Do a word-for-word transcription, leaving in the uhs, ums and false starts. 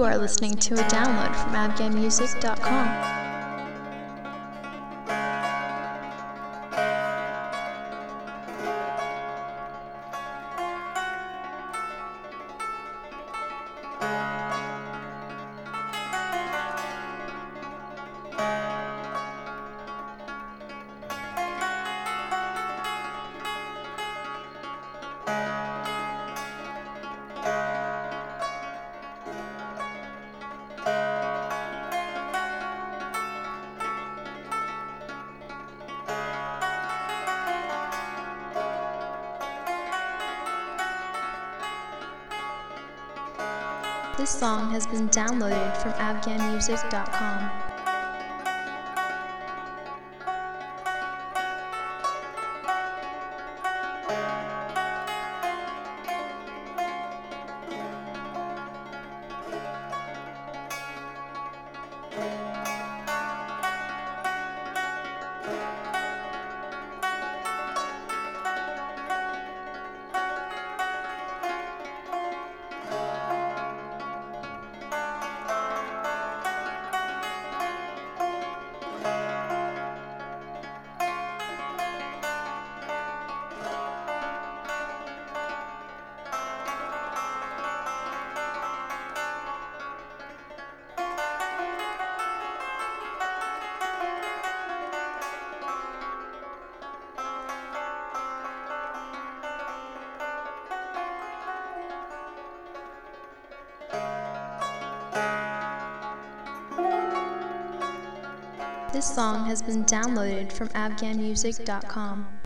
You are listening to a download from afghan music dot com. This song has been downloaded from afghan music dot com. This song has been downloaded from afghan music dot com.